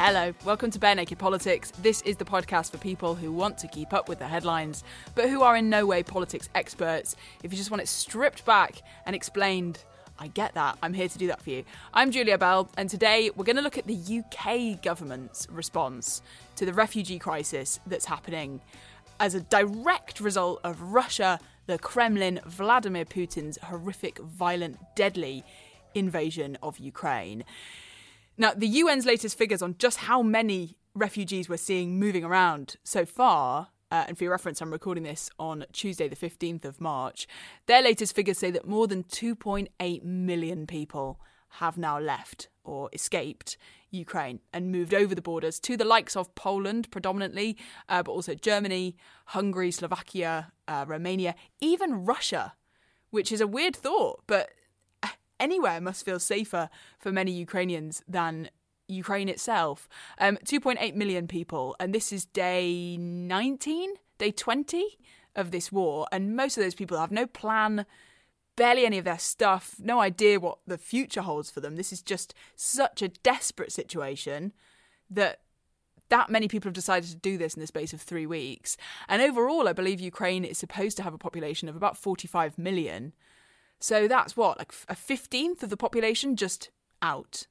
Hello, welcome to Bare Naked Politics. This is the podcast for people who want to keep up with the headlines, but who are in no way politics experts. If you just want it stripped back and explained, I get that. I'm here to do that for you. I'm Julia Bell, and today we're going to look at the UK government's response to the refugee crisis that's happening as a direct result of Russia, the Kremlin, Vladimir Putin's horrific, violent, deadly invasion of Ukraine. Now, the UN's latest figures on just how many refugees we're seeing moving around so far, and for your reference, I'm recording this on Tuesday, the 15th of March, their latest figures say that more than 2.8 million people have now left or escaped Ukraine and moved over the borders to the likes of Poland predominantly, but also Germany, Hungary, Slovakia, Romania, even Russia, which is a weird thought, but anywhere must feel safer for many Ukrainians than Ukraine itself. 2.8 million people, and this is day 19, day 20 of this war, and most of those people have no plan, barely any of their stuff, no idea what the future holds for them. This is just such a desperate situation that many people have decided to do this in the space of 3 weeks. And overall, I believe Ukraine is supposed to have a population of about 45 million. So that's what, like a 15th of the population just out.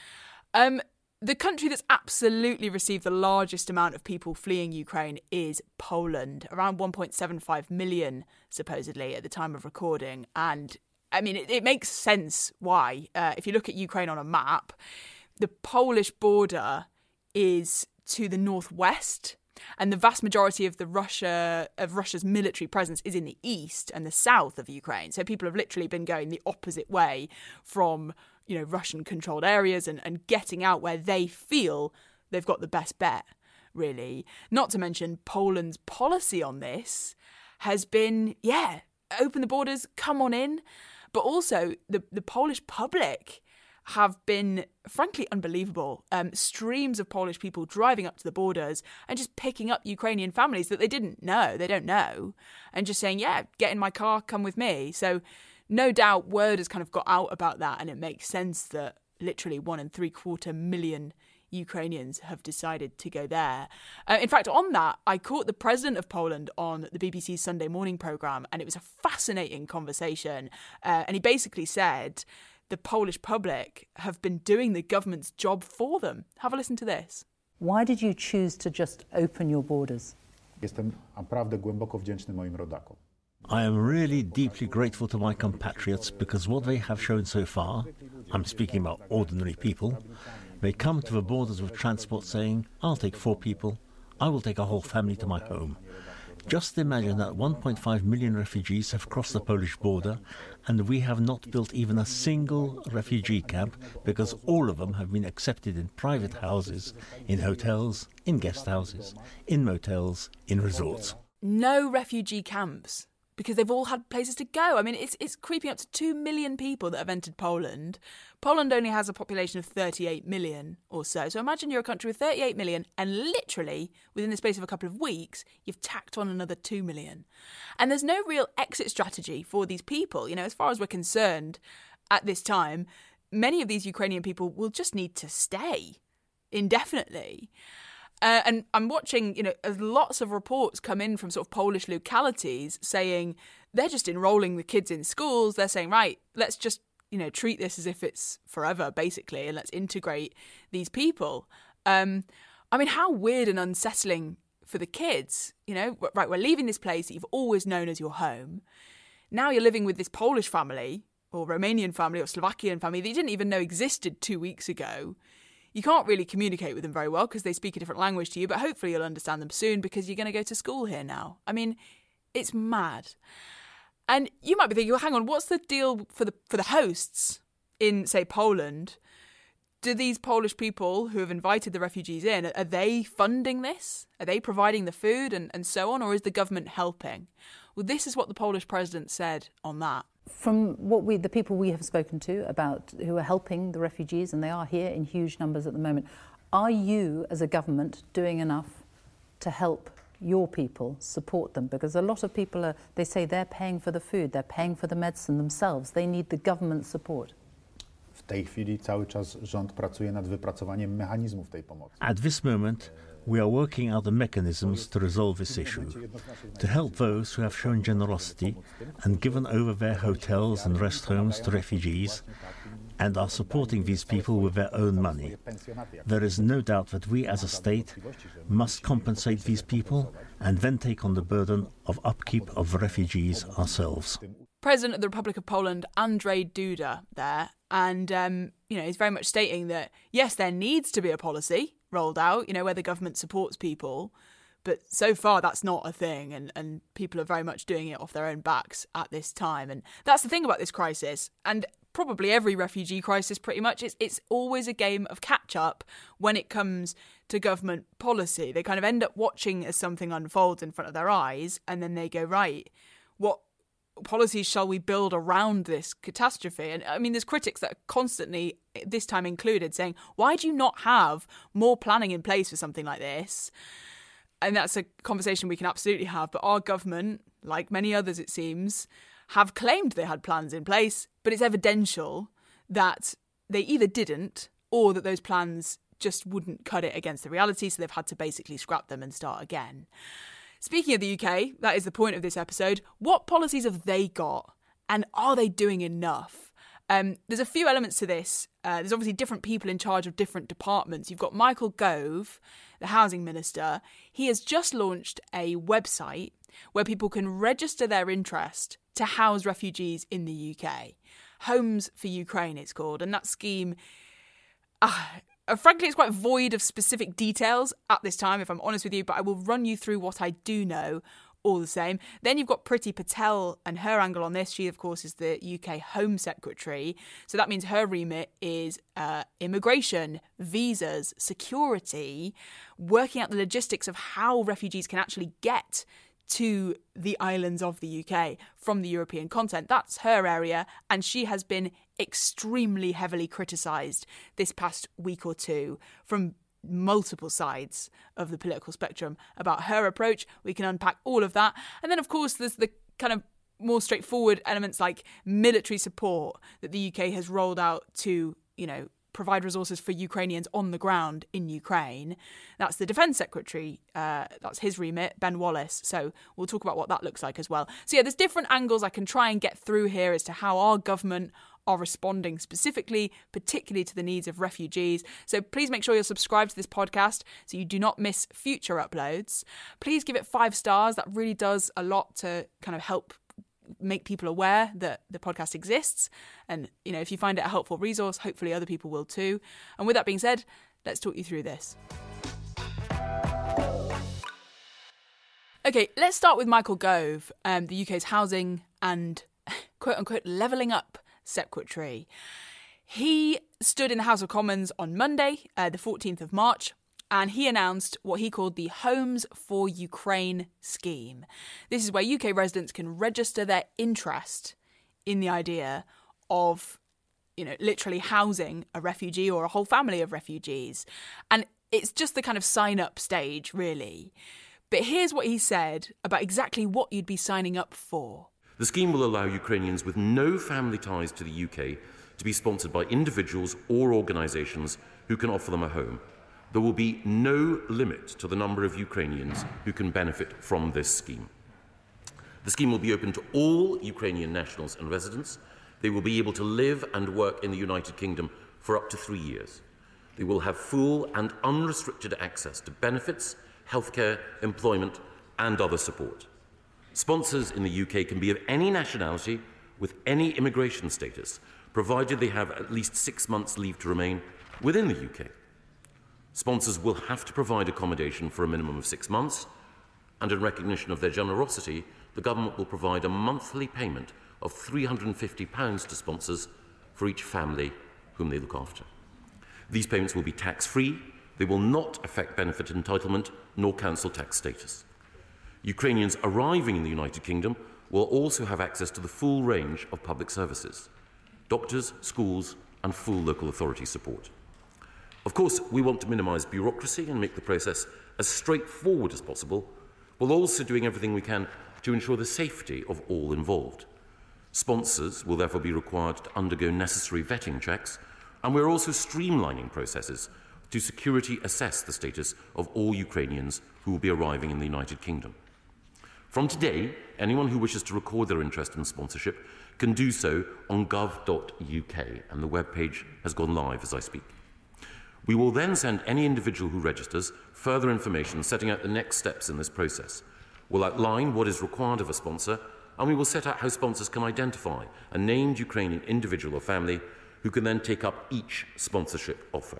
The country that's absolutely received the largest amount of people fleeing Ukraine is Poland, around 1.75 million, supposedly, at the time of recording. And, I mean, it makes sense why. If you look at Ukraine on a map, the Polish border is to the northwest, and the vast majority of Russia's military presence is in the east and the south of Ukraine. So people have literally been going the opposite way from, Russian-controlled areas and getting out where they feel they've got the best bet, really. Not to mention Poland's policy on this has been, open the borders, come on in. But also the Polish public have been, frankly, unbelievable. Streams of Polish people driving up to the borders and just picking up Ukrainian families that they don't know, and just saying, get in my car, come with me. So no doubt word has kind of got out about that, and it makes sense that literally 1.75 million Ukrainians have decided to go there. In fact, on that, I caught the president of Poland on the BBC's Sunday morning programme, and it was a fascinating conversation. And he basically said the Polish public have been doing the government's job for them. Have a listen to this. Why did you choose to just open your borders? Jestem naprawdę głęboko wdzięczny moim rodakom. I am really deeply grateful to my compatriots because what they have shown so far, I'm speaking about ordinary people, they come to the borders with transport saying, I'll take 4 people, I will take a whole family to my home. Just imagine that 1.5 million refugees have crossed the Polish border, and we have not built even a single refugee camp because all of them have been accepted in private houses, in hotels, in guest houses, in motels, in resorts. No refugee camps, because they've all had places to go. I mean, it's creeping up to 2 million people that have entered Poland. Poland only has a population of 38 million or so. So imagine you're a country with 38 million and literally, within the space of a couple of weeks, you've tacked on another 2 million. And there's no real exit strategy for these people. As far as we're concerned at this time, many of these Ukrainian people will just need to stay indefinitely. And I'm watching, lots of reports come in from sort of Polish localities saying they're just enrolling the kids in schools. They're saying, right, let's just, treat this as if it's forever, basically, and let's integrate these people. I mean, how weird and unsettling for the kids, right, we're leaving this place that you've always known as your home. Now you're living with this Polish family or Romanian family or Slovakian family that you didn't even know existed 2 weeks ago. You can't really communicate with them very well because they speak a different language to you, but hopefully you'll understand them soon because you're going to go to school here now. I mean, it's mad. And you might be thinking, well, hang on, what's the deal for the hosts in, say, Poland? Do these Polish people who have invited the refugees in, are they funding this? Are they providing the food and so on? Or is the government helping? Well, this is what the Polish president said on that. From the people we have spoken to about who are helping the refugees, and they are here in huge numbers at the moment, are you as a government doing enough to help your people, support them? Because a lot of people they say they're paying for the food, they're paying for the medicine themselves. They need the government support. W tej chwili cały czas rząd pracuje nad wypracowaniem mechanizmów tej pomocy. At this moment, we are working out the mechanisms to resolve this issue, to help those who have shown generosity and given over their hotels and rest homes to refugees and are supporting these people with their own money. There is no doubt that we as a state must compensate these people and then take on the burden of upkeep of the refugees ourselves. President of the Republic of Poland, Andrzej Duda, there, and he's very much stating that yes, there needs to be a policy rolled out, where the government supports people, but so far that's not a thing, and people are very much doing it off their own backs at this time, and that's the thing about this crisis, and probably every refugee crisis pretty much, it's always a game of catch-up when it comes to government policy. They kind of end up watching as something unfolds in front of their eyes, and then they go, right, what policies shall we build around this catastrophe? And I mean, there's critics that are constantly, this time included, saying, why do you not have more planning in place for something like this? And that's a conversation we can absolutely have. But our government, like many others it seems, have claimed they had plans in place, but it's evidential that they either didn't or that those plans just wouldn't cut it against the reality, so they've had to basically scrap them and start again. Speaking of the UK, that is the point of this episode. What policies have they got, and are they doing enough? There's a few elements to this. There's obviously different people in charge of different departments. You've got Michael Gove, the housing minister. He has just launched a website where people can register their interest to house refugees in the UK. Homes for Ukraine, it's called. And that scheme, frankly, it's quite void of specific details at this time, if I'm honest with you, but I will run you through what I do know all the same. Then you've got Priti Patel and her angle on this. She, of course, is the UK Home Secretary. So that means her remit is immigration, visas, security, working out the logistics of how refugees can actually get to the islands of the UK from the European continent. That's her area, and she has been extremely heavily criticised this past week or two from multiple sides of the political spectrum about her approach. We can unpack all of that. And then, of course, there's the kind of more straightforward elements like military support that the UK has rolled out to, provide resources for Ukrainians on the ground in Ukraine. That's the Defence Secretary. That's his remit, Ben Wallace. So we'll talk about what that looks like as well. So yeah, there's different angles I can try and get through here as to how our government are responding specifically, particularly to the needs of refugees. So please make sure you're subscribed to this podcast so you do not miss future uploads. Please give it 5 stars. That really does a lot to kind of help make people aware that the podcast exists. And, if you find it a helpful resource, hopefully other people will too. And with that being said, let's talk you through this. Okay, let's start with Michael Gove, the UK's housing and quote-unquote levelling up secretary. He stood in the House of Commons on Monday, the 14th of March, and he announced what he called the Homes for Ukraine scheme. This is where UK residents can register their interest in the idea of, literally housing a refugee or a whole family of refugees. And it's just the kind of sign-up stage, really. But here's what he said about exactly what you'd be signing up for. The scheme will allow Ukrainians with no family ties to the UK to be sponsored by individuals or organisations who can offer them a home. There will be no limit to the number of Ukrainians who can benefit from this scheme. The scheme will be open to all Ukrainian nationals and residents. They will be able to live and work in the United Kingdom for up to 3 years. They will have full and unrestricted access to benefits, healthcare, employment, and other support. Sponsors in the UK can be of any nationality with any immigration status, provided they have at least 6 months leave to remain within the UK. Sponsors will have to provide accommodation for a minimum of 6 months, and in recognition of their generosity, the government will provide a monthly payment of £350 to sponsors for each family whom they look after. These payments will be tax-free, they will not affect benefit entitlement, nor council tax status. Ukrainians arriving in the United Kingdom will also have access to the full range of public services, doctors, schools, and full local authority support. Of course, we want to minimise bureaucracy and make the process as straightforward as possible, while also doing everything we can to ensure the safety of all involved. Sponsors will therefore be required to undergo necessary vetting checks And we're also streamlining processes to security assess the status of all Ukrainians who will be arriving in the United Kingdom. From today, anyone who wishes to record their interest in sponsorship can do so on gov.uk, and the webpage has gone live as I speak. We will then send any individual who registers further information setting out the next steps in this process. We'll outline what is required of a sponsor, and we will set out how sponsors can identify a named Ukrainian individual or family who can then take up each sponsorship offer.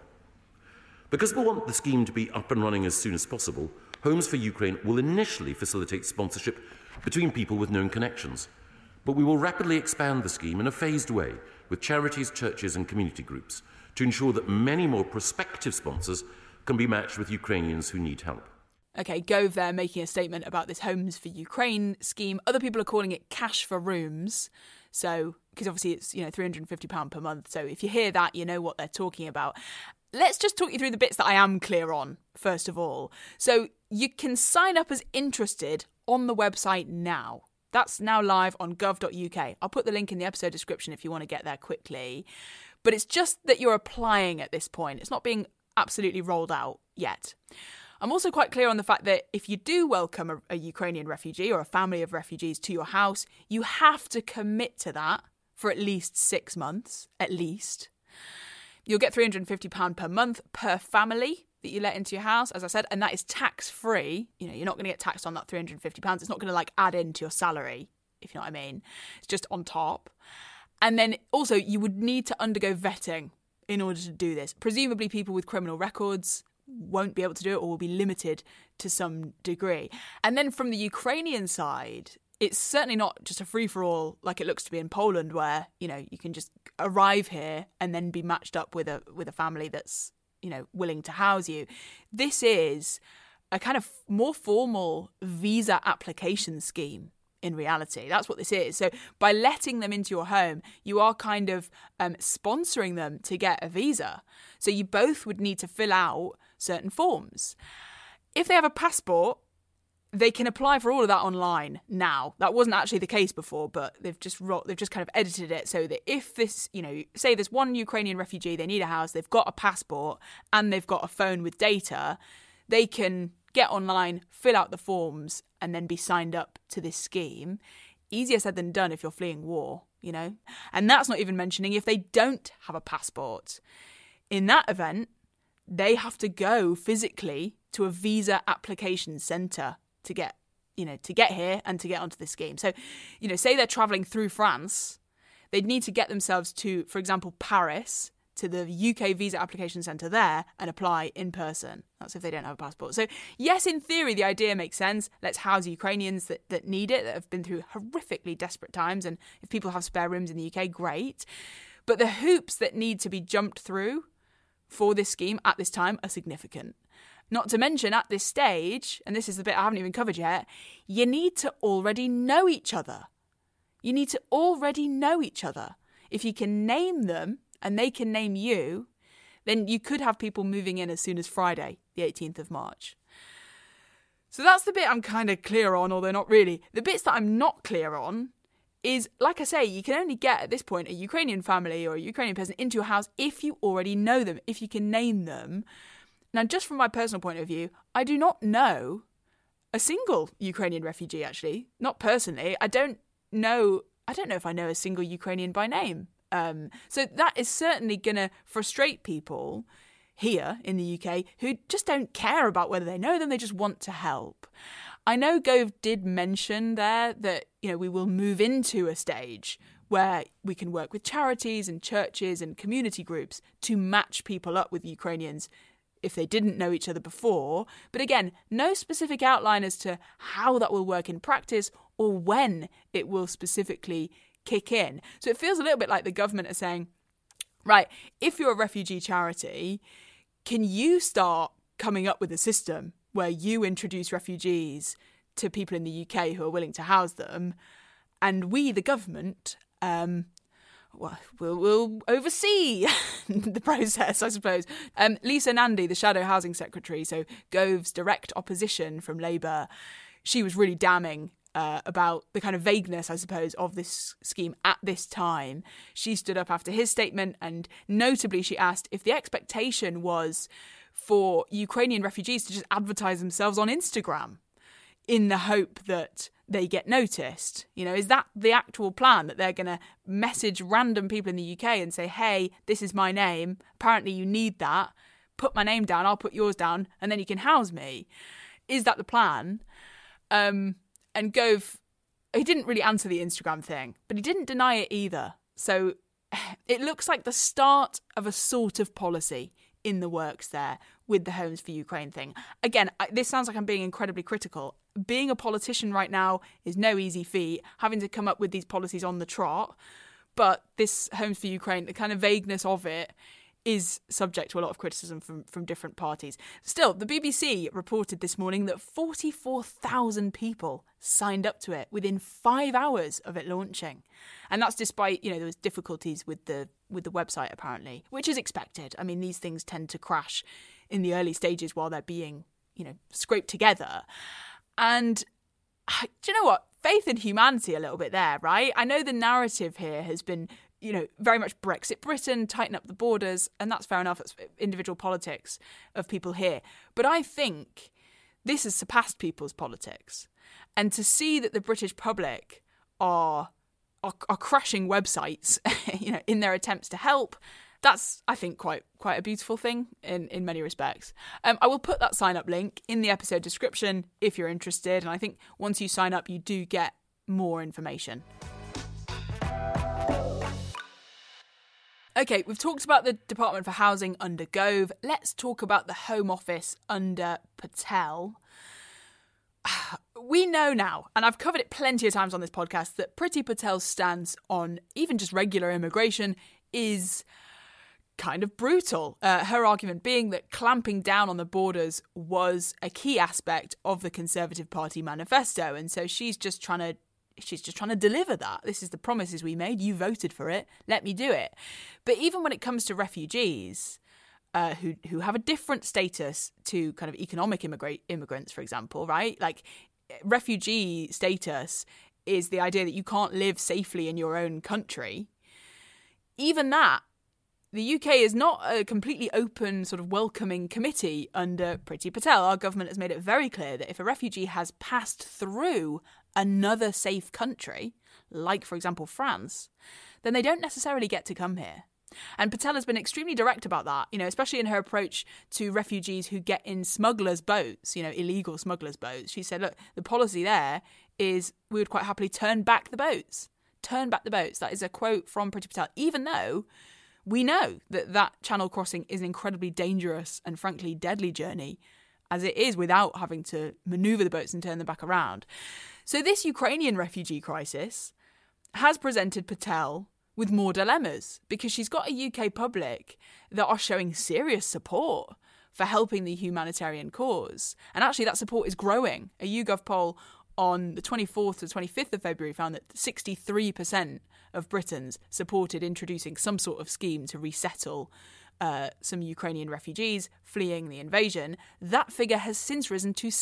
Because we want the scheme to be up and running as soon as possible, Homes for Ukraine will initially facilitate sponsorship between people with known connections. But we will rapidly expand the scheme in a phased way with charities, churches and community groups to ensure that many more prospective sponsors can be matched with Ukrainians who need help. Okay, Gove there making a statement about this Homes for Ukraine scheme. Other people are calling it cash for rooms. So, because obviously it's, £350 per month. So if you hear that, you know what they're talking about. Let's just talk you through the bits that I am clear on, first of all. So you can sign up as interested on the website now. That's now live on gov.uk. I'll put the link in the episode description if you want to get there quickly. But it's just that you're applying at this point. It's not being absolutely rolled out yet. I'm also quite clear on the fact that if you do welcome a Ukrainian refugee or a family of refugees to your house, you have to commit to that for at least 6 months, at least. You'll get £350 per month per family that you let into your house, as I said, and that is tax-free. You're not going to get taxed on that £350. It's not going to add into your salary, if you know what I mean. It's just on top. And then also you would need to undergo vetting in order to do this. Presumably people with criminal records won't be able to do it or will be limited to some degree. And then from the Ukrainian side, it's certainly not just a free-for-all like it looks to be in Poland where, you can just arrive here and then be matched up with a family that's, willing to house you. This is a kind of more formal visa application scheme in reality. That's what this is. So by letting them into your home, you are kind of sponsoring them to get a visa. So you both would need to fill out certain forms. If they have a passport, they can apply for all of that online now. That wasn't actually the case before, but they've just kind of edited it so that if this, say there's one Ukrainian refugee, they need a house, they've got a passport and they've got a phone with data, they can get online, fill out the forms and then be signed up to this scheme. Easier said than done if you're fleeing war, And that's not even mentioning if they don't have a passport. In that event, they have to go physically to a visa application centre to get here and to get onto this scheme. So, say they're travelling through France, they'd need to get themselves to, for example, Paris, to the UK visa application centre there and apply in person. That's if they don't have a passport. So, yes, in theory, the idea makes sense. Let's house Ukrainians that need it, that have been through horrifically desperate times. And if people have spare rooms in the UK, great. But the hoops that need to be jumped through for this scheme at this time are significant. Not to mention, at this stage, and this is the bit I haven't even covered yet, you need to already know each other. You need to already know each other. If you can name them and they can name you, then you could have people moving in as soon as Friday, the 18th of March. So that's the bit I'm kind of clear on, although not really. The bits that I'm not clear on is, like I say, you can only get, at this point, a Ukrainian family or a Ukrainian person into your house if you already know them, if you can name them. Now, just from my personal point of view, I do not know a single Ukrainian refugee, actually. Not personally. I don't know if I know a single Ukrainian by name. So that is certainly going to frustrate people here in the UK who just don't care about whether they know them. They just want to help. I know Gove did mention there that, we will move into a stage where we can work with charities and churches and community groups to match people up with Ukrainians if they didn't know each other before. But again, no specific outline as to how that will work in practice or when it will specifically kick in. So it feels a little bit like the government are saying, right, if you're a refugee charity, can you start coming up with a system where you introduce refugees to people in the UK who are willing to house them, and we, the government, we'll oversee the process, I suppose. Lisa Nandy, the Shadow Housing Secretary, so Gove's direct opposition from Labour, she was really damning about the kind of vagueness, I suppose, of this scheme at this time. She stood up after his statement, and notably she asked if the expectation was for Ukrainian refugees to just advertise themselves on Instagram in the hope that they get noticed. You know, is that the actual plan, that they're going to message random people in the UK and say, hey, this is my name, apparently you need that, put my name down, I'll put yours down, and then you can house me? Is that the plan? And Gove, he didn't really answer the Instagram thing, but he didn't deny it either. So it looks like the start of a sort of policy in the works there with the Homes for Ukraine thing. Again, this sounds like I'm being incredibly critical. Being a politician right now is no easy feat, having to come up with these policies on the trot. But this Homes for Ukraine, the kind of vagueness of it, is subject to a lot of criticism from different parties. Still, the BBC reported this morning that 44,000 people signed up to it within 5 hours of it launching. And that's despite, there was difficulties with the website, apparently, which is expected. I mean, these things tend to crash in the early stages while they're being, scraped together. And do you know what? Faith in humanity a little bit there, right? I know the narrative here has been very much Brexit Britain, tighten up the borders, and that's fair enough. It's individual politics of people here. But I think this has surpassed people's politics. And to see that the British public are crashing websites, in their attempts to help, that's, I think, quite a beautiful thing in many respects. I will put that sign-up link in the episode description if you're interested. And I think once you sign up, you do get more information. Okay, we've talked about the Department for Housing under Gove. Let's talk about the Home Office under Patel. We know now, and I've covered it plenty of times on this podcast, that Priti Patel's stance on even just regular immigration is kind of brutal. Her argument being that clamping down on the borders was a key aspect of the Conservative Party manifesto, and so she's just trying to deliver that. This is the promises we made. You voted for it. Let me do it. But even when it comes to refugees who have a different status to kind of economic immigrants, for example, right? Like, refugee status is the idea that you can't live safely in your own country. Even that, the UK is not a completely open, sort of welcoming committee under Priti Patel. Our government has made it very clear that if a refugee has passed through another safe country, like, for example, France, then they don't necessarily get to come here. And Patel has been extremely direct about that, especially in her approach to refugees who get in smugglers' boats, illegal smugglers' boats. She said, look, the policy there is we would quite happily turn back the boats. Turn back the boats. That is a quote from Priti Patel, even though we know that channel crossing is an incredibly dangerous and frankly deadly journey, as it is without having to manoeuvre the boats and turn them back around. So this Ukrainian refugee crisis has presented Patel with more dilemmas, because she's got a UK public that are showing serious support for helping the humanitarian cause. And actually that support is growing. A YouGov poll on the 24th to 25th of February found that 63% of Britons supported introducing some sort of scheme to resettle some Ukrainian refugees fleeing the invasion. That figure has since risen to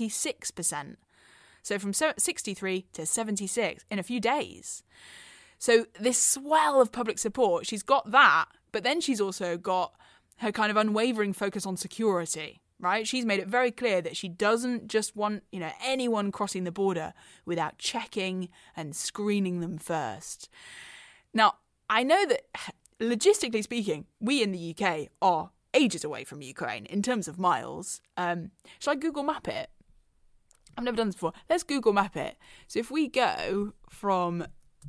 76%. So from 63 to 76 in a few days. So this swell of public support, she's got that, but then she's also got her kind of unwavering focus on security, right? She's made it very clear that she doesn't just want, anyone crossing the border without checking and screening them first. Now, I know that logistically speaking, we in the UK are ages away from Ukraine in terms of miles. Shall I Google map it? I've never done this before. Let's Google map it. So if we go from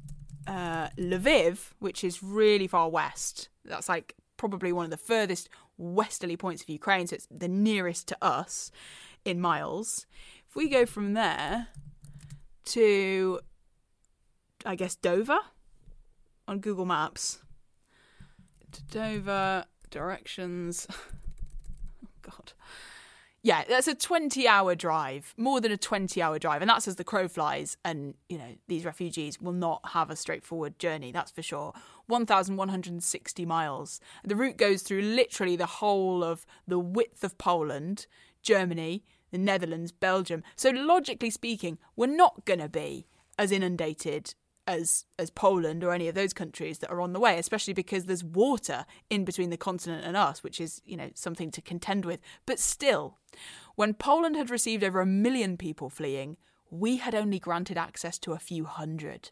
Lviv, which is really far west, that's like probably one of the furthest westerly points of Ukraine, so it's the nearest to us in miles. If we go from there to, I guess, Dover on Google Maps. To Dover, directions. Oh, God. Yeah, that's a 20-hour drive, more than a 20-hour drive. And that's as the crow flies. And, these refugees will not have a straightforward journey, that's for sure. 1,160 miles. The route goes through literally the whole of the width of Poland, Germany, the Netherlands, Belgium. So logically speaking, we're not going to be as inundated as Poland or any of those countries that are on the way, especially because there's water in between the continent and us, which is, something to contend with. But still, when Poland had received over 1 million people fleeing, we had only granted access to a few hundred.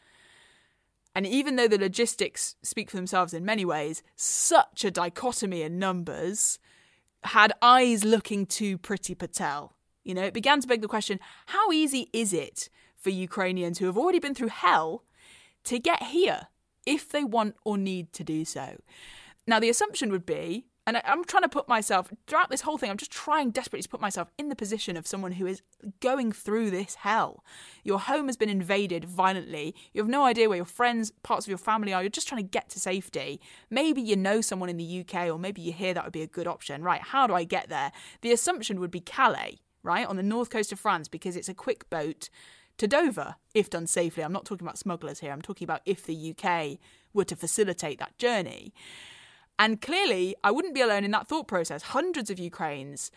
And even though the logistics speak for themselves in many ways, such a dichotomy in numbers had eyes looking to Priti Patel. It began to beg the question, how easy is it for Ukrainians who have already been through hell to get here if they want or need to do so? Now, the assumption would be, and I'm trying to put myself, throughout this whole thing, I'm just trying desperately to put myself in the position of someone who is going through this hell. Your home has been invaded violently. You have no idea where your friends, parts of your family are. You're just trying to get to safety. Maybe you know someone in the UK, or maybe you hear that would be a good option. Right, how do I get there? The assumption would be Calais, right, on the north coast of France, because it's a quick boat to Dover, if done safely. I'm not talking about smugglers here. I'm talking about if the UK were to facilitate that journey. And clearly, I wouldn't be alone in that thought process. Hundreds of Ukrainians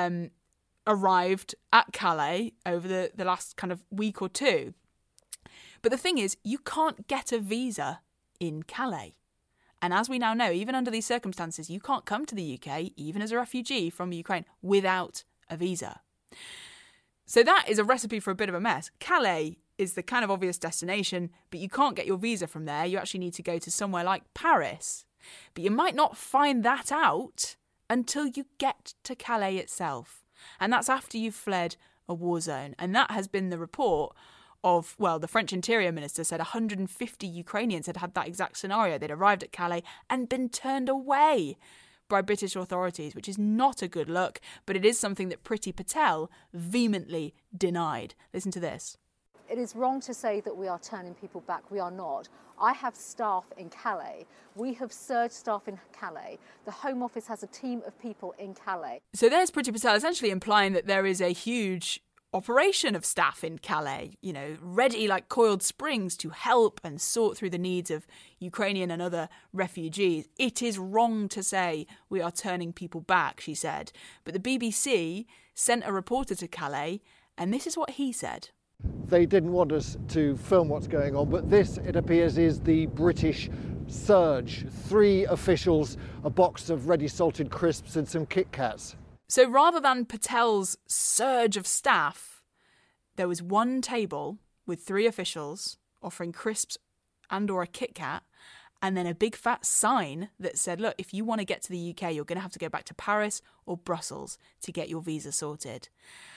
arrived at Calais over the last kind of week or two. But the thing is, you can't get a visa in Calais. And as we now know, even under these circumstances, you can't come to the UK, even as a refugee from Ukraine, without a visa. So that is a recipe for a bit of a mess. Calais is the kind of obvious destination, but you can't get your visa from there. You actually need to go to somewhere like Paris. But you might not find that out until you get to Calais itself. And that's after you've fled a war zone. And that has been the report of, the French Interior Minister said 150 Ukrainians had had that exact scenario. They'd arrived at Calais and been turned away by British authorities, which is not a good look, but it is something that Priti Patel vehemently denied. Listen to this. It is wrong to say that we are turning people back. We are not. I have staff in Calais. We have surge staff in Calais. The Home Office has a team of people in Calais. So there's Priti Patel essentially implying that there is a huge operation of staff in Calais, ready like coiled springs to help and sort through the needs of Ukrainian and other refugees. It is wrong to say we are turning people back, she said. But the BBC sent a reporter to Calais, and this is what he said. They didn't want us to film what's going on, but this, it appears, is the British surge. 3 officials, a box of ready salted crisps and some Kit Kats. So rather than Patel's surge of staff, there was one table with 3 officials offering crisps and or a Kit Kat, and then a big fat sign that said, look, if you want to get to the UK, you're going to have to go back to Paris or Brussels to get your visa sorted.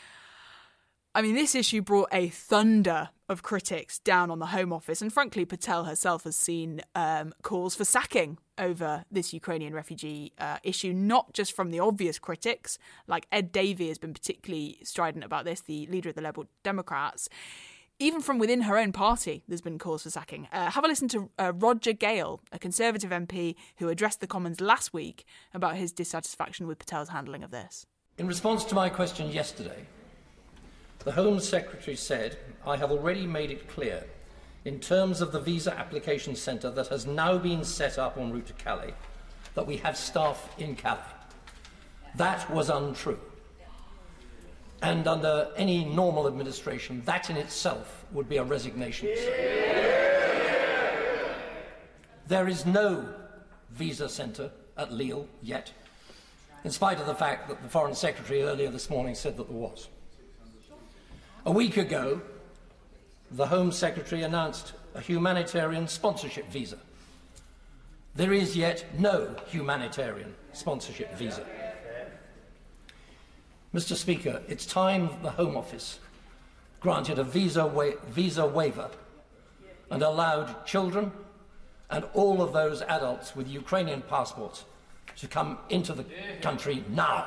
I mean, this issue brought a thunder of critics down on the Home Office, and frankly, Patel herself has seen calls for sacking over this Ukrainian refugee issue, not just from the obvious critics, like Ed Davey has been particularly strident about this, the leader of the Liberal Democrats. Even from within her own party, there's been calls for sacking. Have a listen to Roger Gale, a Conservative MP who addressed the Commons last week about his dissatisfaction with Patel's handling of this. In response to my question yesterday, the Home Secretary said, I have already made it clear, in terms of the visa application centre that has now been set up en route to Calais, that we have staff in Calais. That was untrue. And under any normal administration, that in itself would be a resignation. There is no visa centre at Lille yet, in spite of the fact that the Foreign Secretary earlier this morning said that there was. A week ago, the Home Secretary announced a humanitarian sponsorship visa. There is yet no humanitarian sponsorship visa. Mr. Speaker, it's time the Home Office granted a visa waiver and allowed children and all of those adults with Ukrainian passports to come into the country now.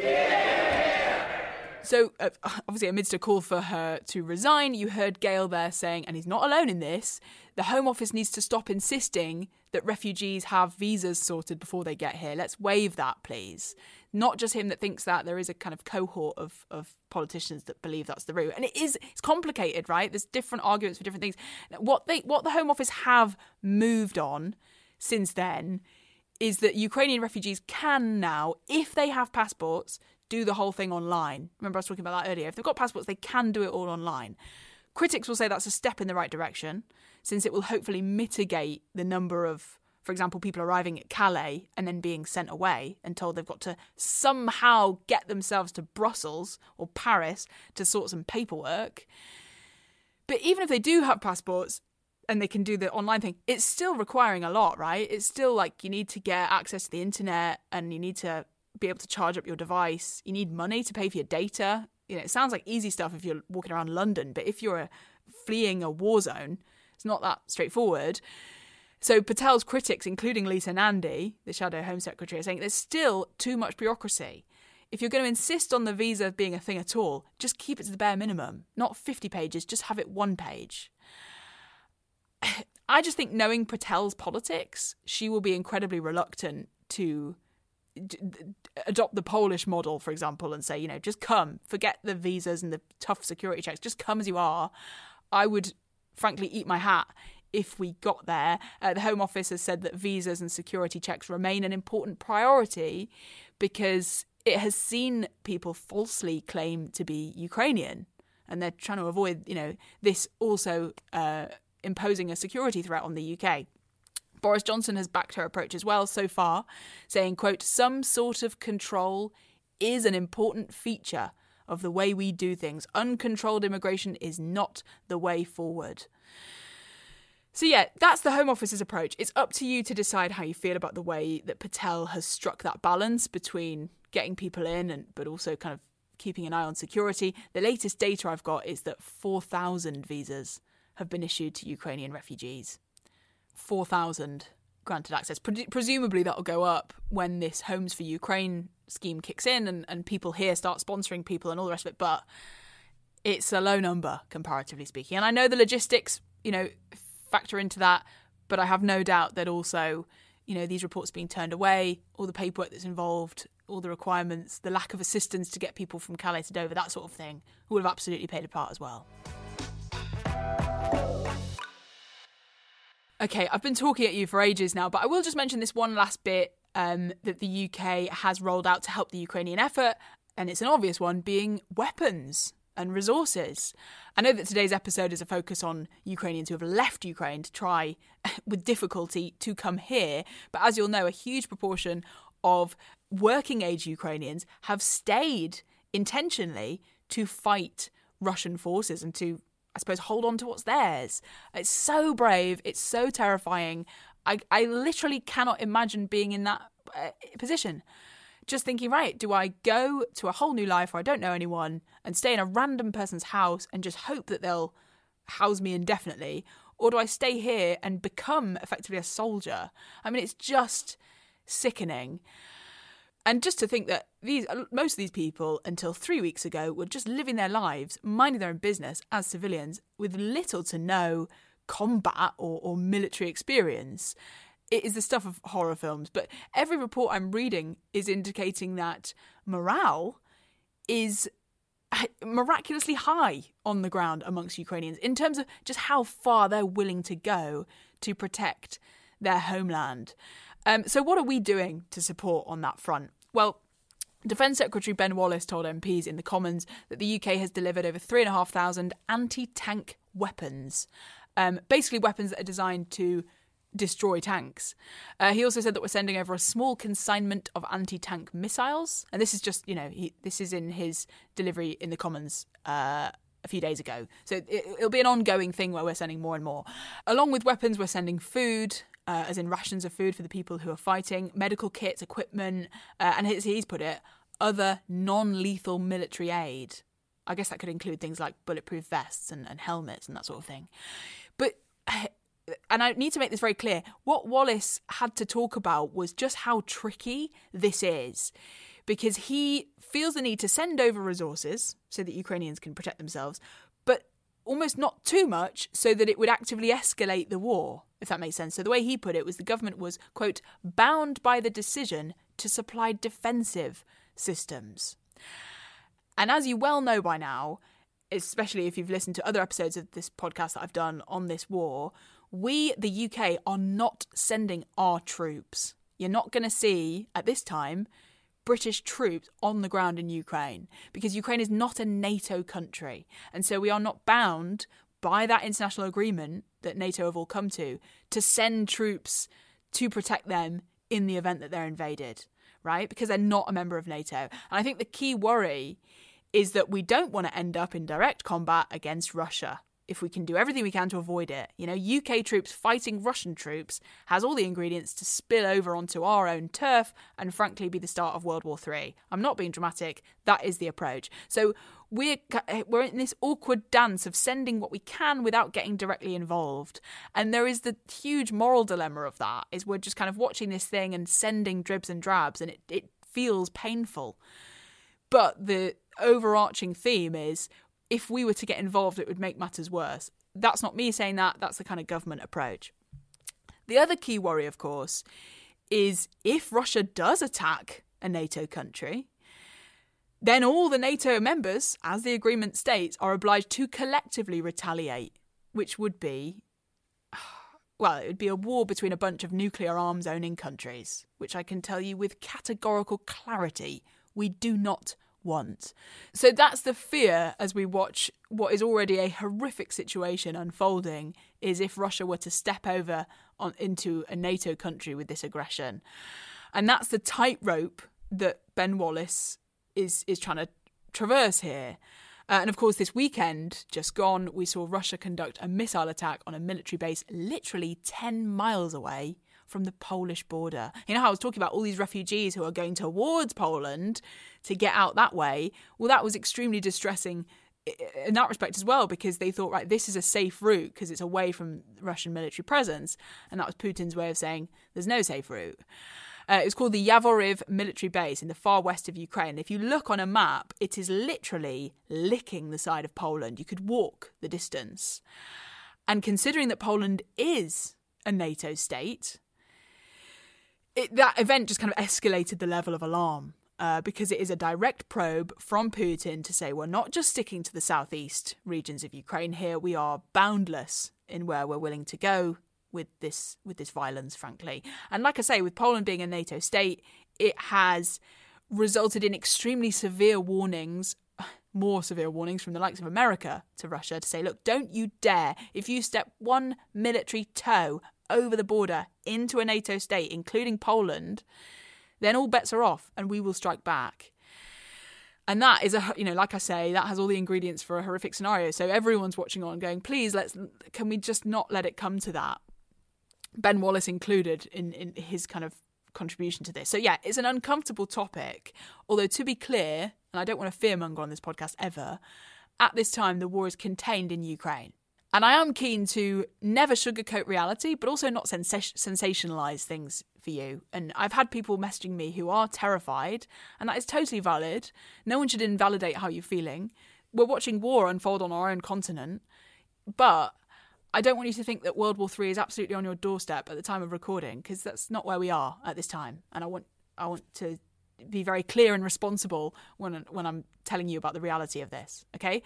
So, obviously, amidst a call for her to resign, you heard Gale there saying, and he's not alone in this, the Home Office needs to stop insisting that refugees have visas sorted before they get here. Let's waive that, please. Not just him that thinks that. There is a kind of cohort of politicians that believe that's the route. And it's complicated, right? There's different arguments for different things. What the Home Office have moved on since then is that Ukrainian refugees can now, if they have passports, do the whole thing online. Remember I was talking about that earlier. If they've got passports, they can do it all online. Critics will say that's a step in the right direction, since it will hopefully mitigate the number of, for example, people arriving at Calais and then being sent away and told they've got to somehow get themselves to Brussels or Paris to sort some paperwork. But even if they do have passports and they can do the online thing, it's still requiring a lot, right? It's still like you need to get access to the internet and you need to be able to charge up your device. You need money to pay for your data. You know, it sounds like easy stuff if you're walking around London, but if you're fleeing a war zone, it's not that straightforward. So Patel's critics, including Lisa Nandy, the Shadow Home Secretary, are saying there's still too much bureaucracy. If you're going to insist on the visa being a thing at all, just keep it to the bare minimum. Not 50 pages, just have it 1 page. I just think, knowing Patel's politics, she will be incredibly reluctant to adopt the Polish model, for example, and say, you know, just come, forget the visas and the tough security checks, just come as you are. I would frankly eat my hat if we got there. The Home Office has said that visas and security checks remain an important priority because it has seen people falsely claim to be Ukrainian, and they're trying to avoid, you know, this also imposing a security threat on the UK. Boris Johnson has backed her approach as well so far, saying, quote, some sort of control is an important feature of the way we do things. Uncontrolled immigration is not the way forward. So yeah, that's the Home Office's approach. It's up to you to decide how you feel about the way that Patel has struck that balance between getting people in but also kind of keeping an eye on security. The latest data I've got is that 4,000 visas have been issued to Ukrainian refugees. 4,000 granted access. Presumably that'll go up when this Homes for Ukraine scheme kicks in and people here start sponsoring people and all the rest of it. But it's a low number, comparatively speaking. And I know the logistics, you know, factor into that, but I have no doubt that also, you know, these reports being turned away, all the paperwork that's involved, all the requirements, the lack of assistance to get people from Calais to Dover, that sort of thing, would have absolutely played a part as well. Okay, I've been talking at you for ages now, but I will just mention this one last bit that the UK has rolled out to help the Ukrainian effort, and it's an obvious one, being weapons and resources. I know that today's episode is a focus on Ukrainians who have left Ukraine to try, with difficulty, to come here, but as you'll know, a huge proportion of working-age Ukrainians have stayed intentionally to fight Russian forces and to, I suppose, hold on to what's theirs. It's so brave. It's so terrifying. I literally cannot imagine being in that position. Just thinking, right, do I go to a whole new life where I don't know anyone and stay in a random person's house and just hope that they'll house me indefinitely? Or do I stay here and become effectively a soldier? I mean, it's just sickening. And just to think that most of these people, until 3 weeks ago, were just living their lives, minding their own business as civilians, with little to no combat or military experience. It is the stuff of horror films. But every report I'm reading is indicating that morale is miraculously high on the ground amongst Ukrainians in terms of just how far they're willing to go to protect their homeland. So what are we doing to support on that front? Well, Defence Secretary Ben Wallace told MPs in the Commons that the UK has delivered over 3,500 anti-tank weapons, basically weapons that are designed to destroy tanks. He also said that we're sending over a small consignment of anti-tank missiles. And this is just, you know, this is in his delivery in the Commons a few days ago. So it'll be an ongoing thing where we're sending more and more. Along with weapons, we're sending food, as in rations of food for the people who are fighting, medical kits, equipment, and as he's put it, other non-lethal military aid. I guess that could include things like bulletproof vests and helmets and that sort of thing. But, and I need to make this very clear, what Wallace had to talk about was just how tricky this is, because he feels the need to send over resources so that Ukrainians can protect themselves, but almost not too much so that it would actively escalate the war, if that makes sense. So the way he put it was the government was, quote, bound by the decision to supply defensive systems. And as you well know by now, especially if you've listened to other episodes of this podcast that I've done on this war, we, the UK, are not sending our troops. You're not going to see, at this time, British troops on the ground in Ukraine, because Ukraine is not a NATO country. And so we are not bound by that international agreement that NATO have all come to send troops to protect them in the event that they're invaded, right? Because they're not a member of NATO. And I think the key worry is that we don't want to end up in direct combat against Russia if we can do everything we can to avoid it. You know, UK troops fighting Russian troops has all the ingredients to spill over onto our own turf and frankly be the start of World War III. I'm not being dramatic. That is the approach. So we're in this awkward dance of sending what we can without getting directly involved. And there is the huge moral dilemma of that, is we're just kind of watching this thing and sending dribs and drabs, and it feels painful. But the overarching theme is, if we were to get involved, it would make matters worse. That's not me saying that. That's the kind of government approach. The other key worry, of course, is if Russia does attack a NATO country, then all the NATO members, as the agreement states, are obliged to collectively retaliate, which would be, well, it would be a war between a bunch of nuclear arms owning countries, which I can tell you with categorical clarity we do not want. So that's the fear as we watch what is already a horrific situation unfolding, is if Russia were to step over into a NATO country with this aggression. And that's the tightrope that Ben Wallace is trying to traverse here. And of course, this weekend, just gone, we saw Russia conduct a missile attack on a military base literally 10 miles away from the Polish border. You know how I was talking about all these refugees who are going towards Poland to get out that way? Well, that was extremely distressing in that respect as well, because they thought, right, this is a safe route because it's away from Russian military presence. And that was Putin's way of saying there's no safe route. It was called the Yavoriv military base in the far west of Ukraine. If you look on a map, it is literally licking the side of Poland. You could walk the distance. And considering that Poland is a NATO state, that event just kind of escalated the level of alarm, because it is a direct probe from Putin to say we're not just sticking to the southeast regions of Ukraine here, we are boundless in where we're willing to go with this violence, frankly. And like I say, with Poland being a NATO state, it has resulted in extremely severe warnings, more severe warnings from the likes of America to Russia to say, look, don't you dare, if you step one military toe over the border into a NATO state, including Poland, then all bets are off and we will strike back. And that is, like I say, that has all the ingredients for a horrific scenario. So everyone's watching on going, please, can we just not let it come to that? Ben Wallace included in his kind of contribution to this. So yeah, it's an uncomfortable topic. Although to be clear, and I don't want to fearmonger on this podcast ever, at this time the war is contained in Ukraine. And I am keen to never sugarcoat reality, but also not sensationalise things for you. And I've had people messaging me who are terrified, and that is totally valid. No one should invalidate how you're feeling. We're watching war unfold on our own continent, but I don't want you to think that World War III is absolutely on your doorstep at the time of recording, because that's not where we are at this time. And I want to be very clear and responsible when I'm telling you about the reality of this, okay?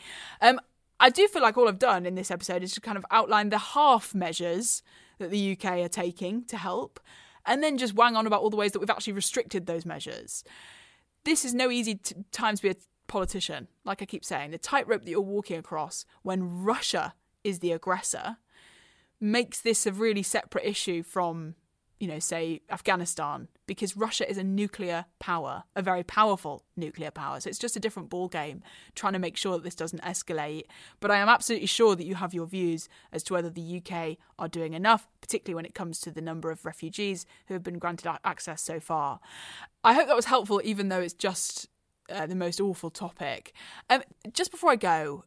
I do feel like all I've done in this episode is to kind of outline the half measures that the UK are taking to help, and then just wang on about all the ways that we've actually restricted those measures. This is no easy time to be a politician. Like I keep saying, the tightrope that you're walking across when Russia is the aggressor makes this a really separate issue from, say, Afghanistan, because Russia is a nuclear power, a very powerful nuclear power. So it's just a different ball game, trying to make sure that this doesn't escalate. But I am absolutely sure that you have your views as to whether the UK are doing enough, particularly when it comes to the number of refugees who have been granted access so far. I hope that was helpful, even though it's just the most awful topic. Just before I go,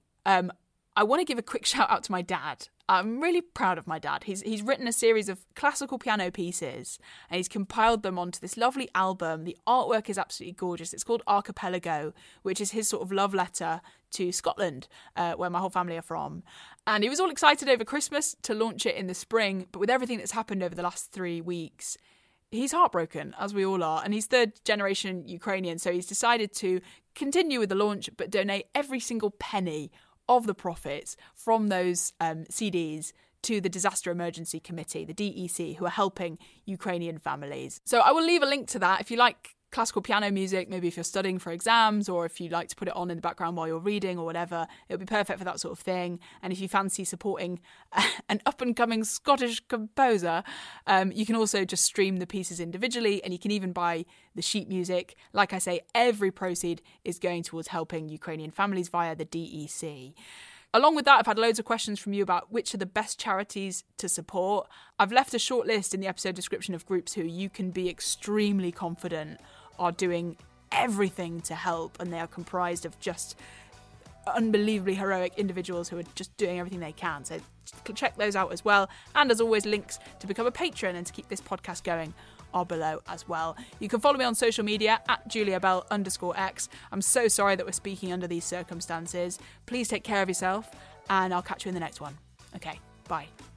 I want to give a quick shout out to my dad. I'm really proud of my dad. He's written a series of classical piano pieces and he's compiled them onto this lovely album. The artwork is absolutely gorgeous. It's called Archipelago, which is his sort of love letter to Scotland, where my whole family are from. And he was all excited over Christmas to launch it in the spring, but with everything that's happened over the last 3 weeks, he's heartbroken, as we all are, and he's third generation Ukrainian, so he's decided to continue with the launch but donate every single penny of the profits from those CDs to the Disaster Emergency Committee, the DEC, who are helping Ukrainian families. So I will leave a link to that if you like classical piano music, maybe if you're studying for exams, or if you like to put it on in the background while you're reading or whatever, it'll be perfect for that sort of thing. And if you fancy supporting an up-and-coming Scottish composer, you can also just stream the pieces individually, and you can even buy the sheet music. Like I say, every proceed is going towards helping Ukrainian families via the DEC. Along with that, I've had loads of questions from you about which are the best charities to support. I've left a short list in the episode description of groups who you can be extremely confident are doing everything to help, and they are comprised of just unbelievably heroic individuals who are just doing everything they can. So check those out as well. And as always, links to become a patron and to keep this podcast going are below as well. You can follow me on social media at JuliaBell_X. I'm so sorry that we're speaking under these circumstances. Please take care of yourself, and I'll catch you in the next one. Okay, bye.